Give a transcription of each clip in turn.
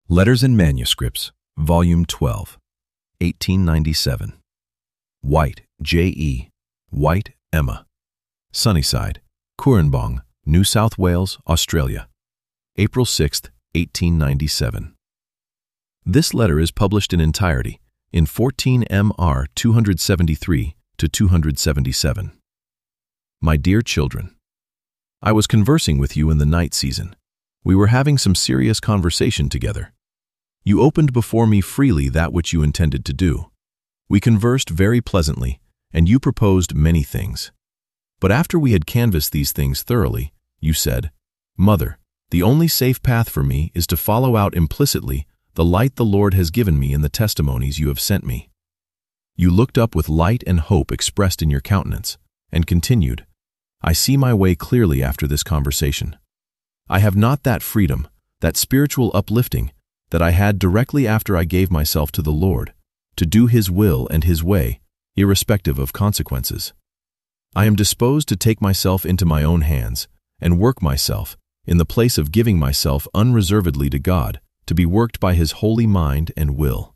Letters and Manuscripts, Volume 12, 1897. White, J.E. White, Emma. Sunnyside, Cooranbong, New South Wales, Australia. April 6, 1897. This letter is published in entirety in 14 MR 273 to 277. My dear children, I was conversing with you in the night season. We were having some serious conversation together. You opened before me freely that which you intended to do. We conversed very pleasantly, and you proposed many things. But after we had canvassed these things thoroughly, you said, "Mother, the only safe path for me is to follow out implicitly the light the Lord has given me in the testimonies you have sent me." You looked up with light and hope expressed in your countenance, and continued, "I see my way clearly after this conversation. I have not that freedom, that spiritual uplifting, that I had directly after I gave myself to the Lord, to do His will and His way, irrespective of consequences. I am disposed to take myself into my own hands and work myself, in the place of giving myself unreservedly to God, to be worked by His holy mind and will.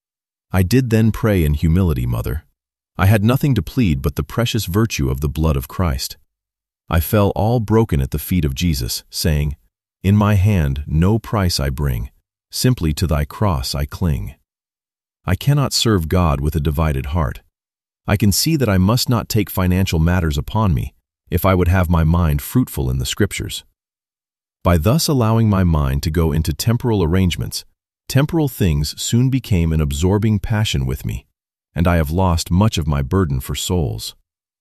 I did then pray in humility, Mother. I had nothing to plead but the precious virtue of the blood of Christ. I fell all broken at the feet of Jesus, saying, 'In my hand no price I bring, simply to thy cross I cling.' I cannot serve God with a divided heart. I can see that I must not take financial matters upon me if I would have my mind fruitful in the Scriptures. By thus allowing my mind to go into temporal arrangements, temporal things soon became an absorbing passion with me, and I have lost much of my burden for souls.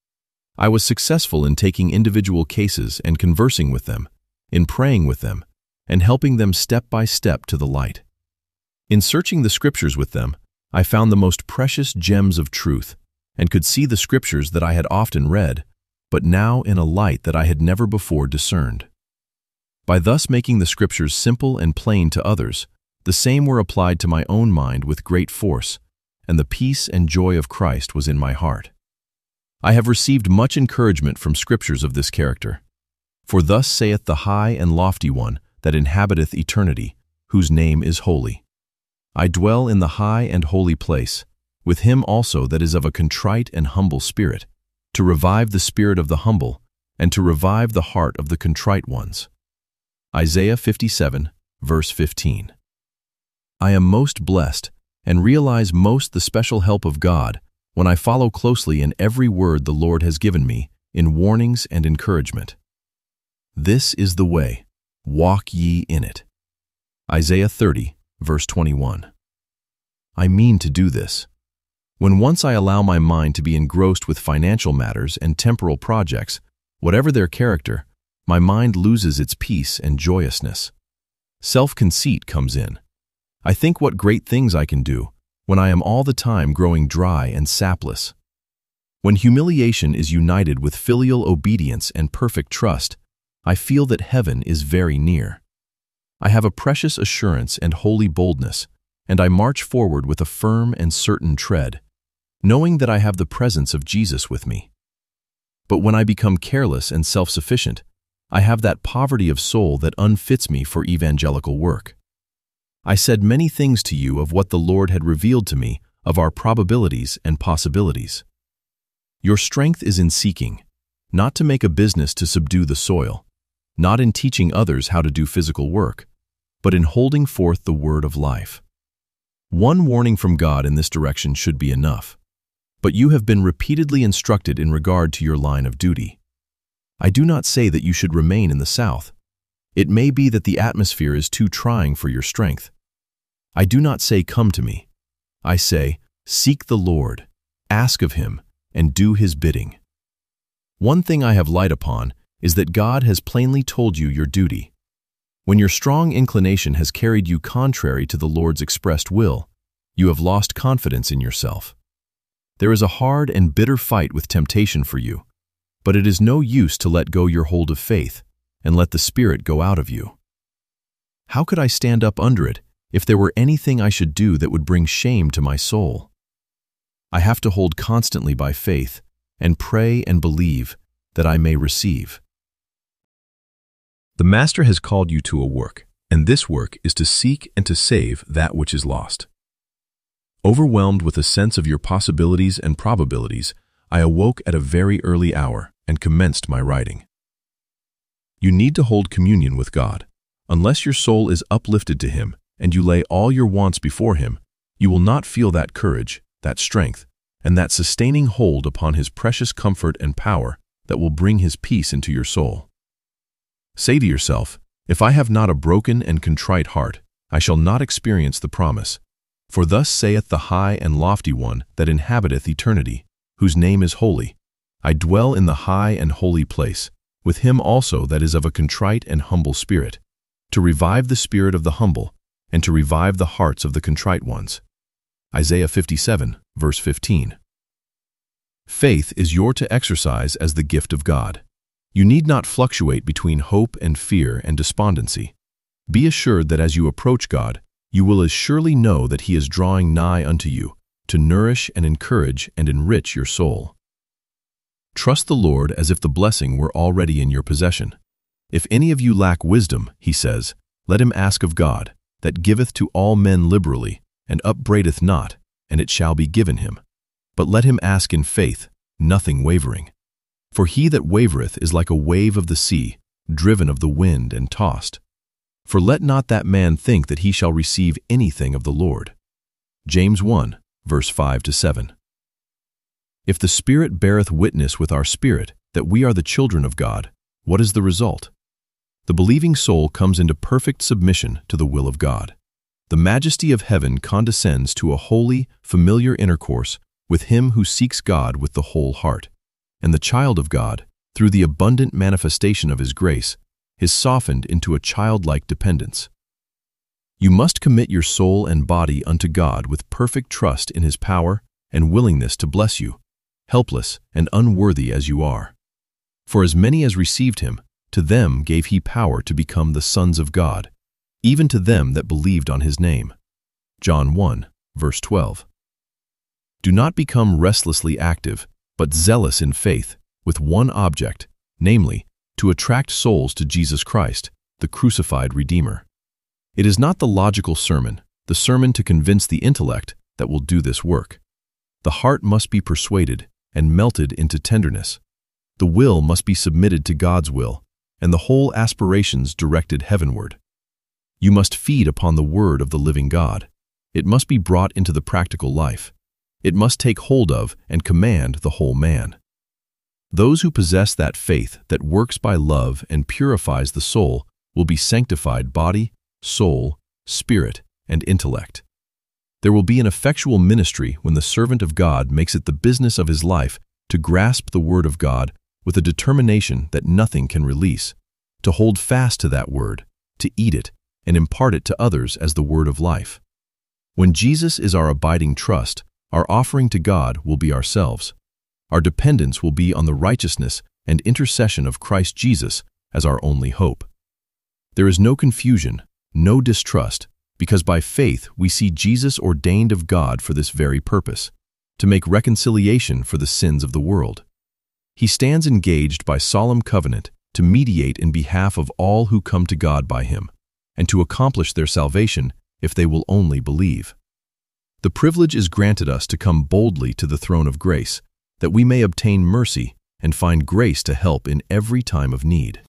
I was successful in taking individual cases and conversing with them, in praying with them, and helping them step by step to the light. In searching the Scriptures with them, I found the most precious gems of truth, and could see the Scriptures that I had often read, but now in a light that I had never before discerned. By thus making the Scriptures simple and plain to others, the same were applied to my own mind with great force, and the peace and joy of Christ was in my heart. I have received much encouragement from Scriptures of this character. For thus saith the high and lofty one that inhabiteth eternity, whose name is holy. I dwell in the high and holy place, with him also that is of a contrite and humble spirit, to revive the spirit of the humble, and to revive the heart of the contrite ones. Isaiah 57, verse 15. I am most blessed, and realize most the special help of God when I follow closely in every word the Lord has given me in warnings and encouragement. This is the way, walk ye in it. Isaiah 30, verse 21. I mean to do this. When once I allow my mind to be engrossed with financial matters and temporal projects, whatever their character, my mind loses its peace and joyousness. Self-conceit comes in. I think what great things I can do, when I am all the time growing dry and sapless. When humiliation is united with filial obedience and perfect trust, I feel that heaven is very near. I have a precious assurance and holy boldness, and I march forward with a firm and certain tread, knowing that I have the presence of Jesus with me. But when I become careless and self-sufficient, I have that poverty of soul that unfits me for evangelical work. I said many things to you of what the Lord had revealed to me of our probabilities and possibilities. Your strength is in seeking, not to make a business to subdue the soil, not in teaching others how to do physical work, but in holding forth the word of life. One warning from God in this direction should be enough, but you have been repeatedly instructed in regard to your line of duty. I do not say that you should remain in the South. It may be that the atmosphere is too trying for your strength. I do not say, come to me. I say, seek the Lord, ask of Him, and do His bidding. One thing I have light upon is that God has plainly told you your duty. When your strong inclination has carried you contrary to the Lord's expressed will, you have lost confidence in yourself. There is a hard and bitter fight with temptation for you, but it is no use to let go your hold of faith and let the Spirit go out of you. How could I stand up under it if there were anything I should do that would bring shame to my soul? I have to hold constantly by faith and pray and believe that I may receive. The Master has called you to a work, and this work is to seek and to save that which is lost. Overwhelmed with a sense of your possibilities and probabilities, I awoke at a very early hour and commenced my writing. You need to hold communion with God. Unless your soul is uplifted to Him and you lay all your wants before Him, you will not feel that courage, that strength, and that sustaining hold upon His precious comfort and power that will bring His peace into your soul. Say to yourself, if I have not a broken and contrite heart, I shall not experience the promise. For thus saith the high and lofty one that inhabiteth eternity, whose name is holy. I dwell in the high and holy place, with him also that is of a contrite and humble spirit, to revive the spirit of the humble, and to revive the hearts of the contrite ones. Isaiah 57, verse 15. Faith is yours to exercise as the gift of God. You need not fluctuate between hope and fear and despondency. Be assured that as you approach God, you will as surely know that He is drawing nigh unto you, to nourish and encourage and enrich your soul. Trust the Lord as if the blessing were already in your possession. If any of you lack wisdom, He says, let him ask of God, that giveth to all men liberally, and upbraideth not, and it shall be given him. But let him ask in faith, nothing wavering. For he that wavereth is like a wave of the sea, driven of the wind and tossed. For let not that man think that he shall receive anything of the Lord. James 1, verse 5-7. If the Spirit beareth witness with our spirit that we are the children of God, what is the result? The believing soul comes into perfect submission to the will of God. The majesty of heaven condescends to a holy, familiar intercourse with him who seeks God with the whole heart. And the child of God, through the abundant manifestation of His grace, is softened into a childlike dependence. You must commit your soul and body unto God with perfect trust in His power and willingness to bless you, helpless and unworthy as you are. For as many as received Him, to them gave He power to become the sons of God, even to them that believed on His name. John 1, verse 12. Do not become restlessly active, but zealous in faith, with one object, namely, to attract souls to Jesus Christ, the crucified Redeemer. It is not the logical sermon, the sermon to convince the intellect, that will do this work. The heart must be persuaded and melted into tenderness. The will must be submitted to God's will, and the whole aspirations directed heavenward. You must feed upon the word of the living God. It must be brought into the practical life. It must take hold of and command the whole man. Those who possess that faith that works by love and purifies the soul will be sanctified body, soul, spirit, and intellect. There will be an effectual ministry when the servant of God makes it the business of his life to grasp the word of God with a determination that nothing can release, to hold fast to that word, to eat it, and impart it to others as the word of life. When Jesus is our abiding trust, our offering to God will be ourselves. Our dependence will be on the righteousness and intercession of Christ Jesus as our only hope. There is no confusion, no distrust, because by faith we see Jesus ordained of God for this very purpose, to make reconciliation for the sins of the world. He stands engaged by solemn covenant to mediate in behalf of all who come to God by Him, and to accomplish their salvation if they will only believe. The privilege is granted us to come boldly to the throne of grace, that we may obtain mercy and find grace to help in every time of need.